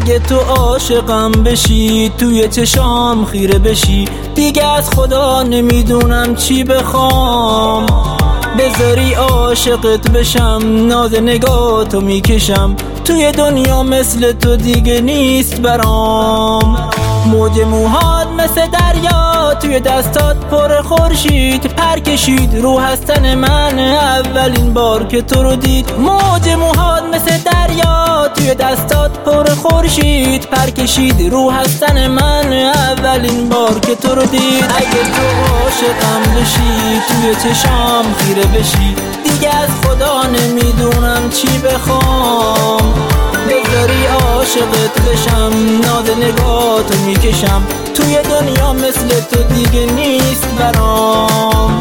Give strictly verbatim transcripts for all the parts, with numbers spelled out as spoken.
اگه تو عاشقم بشی، توی چشام خیره بشی، دیگه از خدا نمیدونم چی بخوام. بذاری عاشقت بشم، ناز نگاهتو میکشم، توی دنیا مثل تو دیگه نیست برام. موج موهات مثل دریا، توی دستات پر خورشید، پر کشید رو هستن من اولین بار که تو رو دید. موج موهات مثل دریا، توی دستات پر خورشید، پر کشید رو هستن من اولین بار که تو رو دید. اگه تو عاشقم بشی، توی چشام خیره بشی، دیگه از خدا نمیدونم چی بخوام. بذاری عاشقت بشم، ناز نگاهتو میکشم، توی دنیا مثل تو دیگه نیست برام.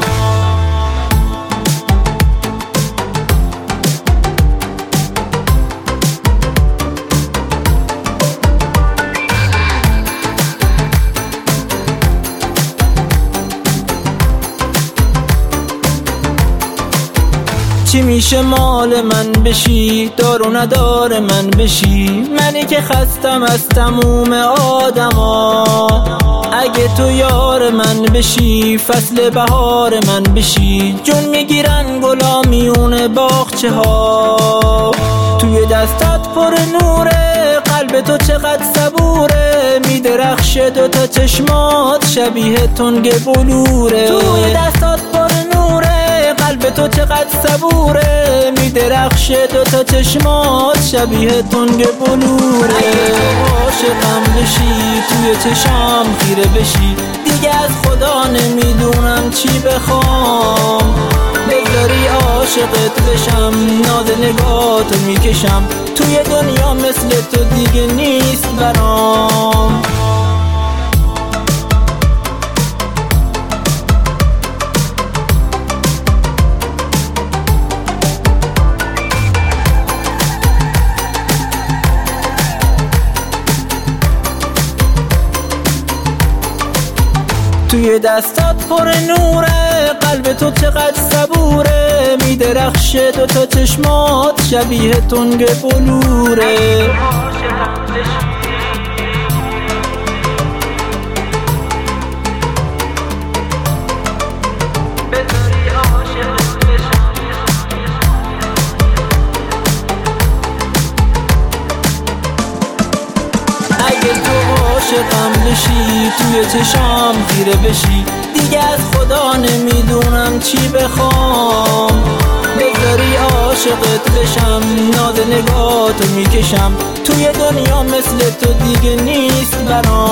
چی میشه مال من بشی، دار و ندار من بشی، منی که خستم از تموم آدما. اگه تو یار من بشی، فصل بهار من بشی، جون میگیرن گلا میون باغچه ها. توی دستات پر نوره، قلب تو چقدر صبوره، میدرخشه دوتا چشمات شبیه تنگ بلوره. توی دستات پر نوره، قلب تو چقدر صبوره، میدرخشه دوتا چشمات شبیه تنگ بلوره. اگه تو عاشقم بشی، توی چشام خیره بشی، دیگه از خدا نمیدونم چی بخوام. بذاری عاشقت بشم، ناز نگاهتو میکشم، توی دنیا مثل تو دیگه نیست برام. توی دستات پر نوره، قلب تو چقدر صبوره، میدرخشه دوتا چشمات شبیه تنگ بلوره. اگه تو عاشقم بشی، توی چشام خیره بشی، دیگه از خدا نمیدونم چی بخوام. بذاری عاشقت بشم، ناز نگاهتو میکشم، توی دنیا مثل تو دیگه نیست برام.